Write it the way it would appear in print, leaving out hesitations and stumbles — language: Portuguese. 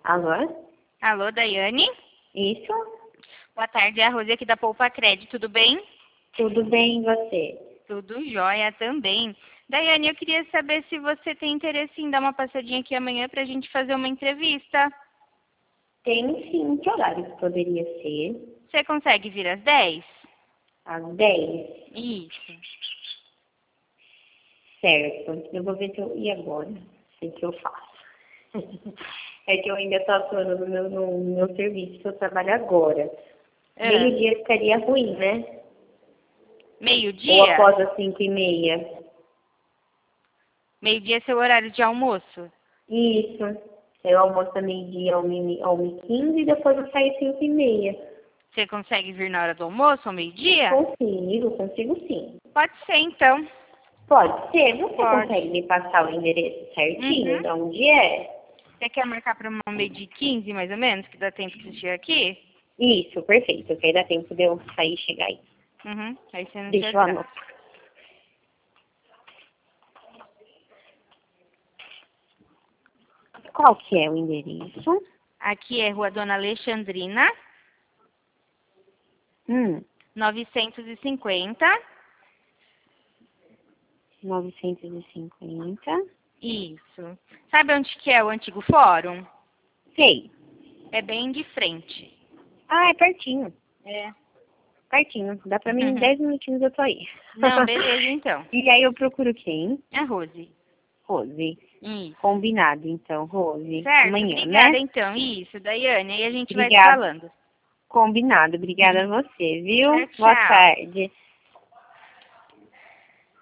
Alô? Alô, Daiane? Isso? Boa tarde, é a Rose aqui da Poupa Crédito, tudo bem? Tudo bem, e você? Tudo jóia também. Daiane, eu queria saber se você tem interesse em dar uma passadinha aqui amanhã para a gente fazer uma entrevista. Tenho sim, que horário que poderia ser? Você consegue vir às 10? Às 10? Isso. Certo. Eu vou ver se eu... E agora? Sei que eu faço. É que eu ainda estou atuando no meu serviço que eu trabalho agora. Meio-dia ficaria ruim, né? Meio-dia? Ou após as 5h30? Meio-dia é seu horário de almoço? Isso. Eu almoço a meio-dia, 1h15 e depois eu saio às 5h30. Você consegue vir na hora do almoço, ao meio-dia? Consigo sim. Pode ser, então. Pode ser. Você Pode. consegue me passar o endereço certinho Uhum. de onde é? Você quer marcar para uma meio-dia e 15, mais ou menos, que dá tempo de você chegar aqui? Isso, perfeito. Que aí dá tempo de eu sair e chegar aí. Uhum. Aí você não se Deixa eu atrasa. anotar. Qual que é o endereço? Aqui é Rua Dona Alexandrina, 950. 950. Isso. Sabe onde que é o antigo fórum? Sei. É bem de frente. Ah, é pertinho. É. Pertinho. Dá pra mim em 10 minutinhos eu tô aí. Não, beleza, então. E aí eu procuro quem? É a Rose. Rose. Isso. Combinado, então, Rose. Certo? Amanhã, Obrigada, né? então. Isso, Daiane. Aí a gente vai se Obrigada. falando. Combinado. Obrigada a você, viu? Tchau, Boa tchau. tarde.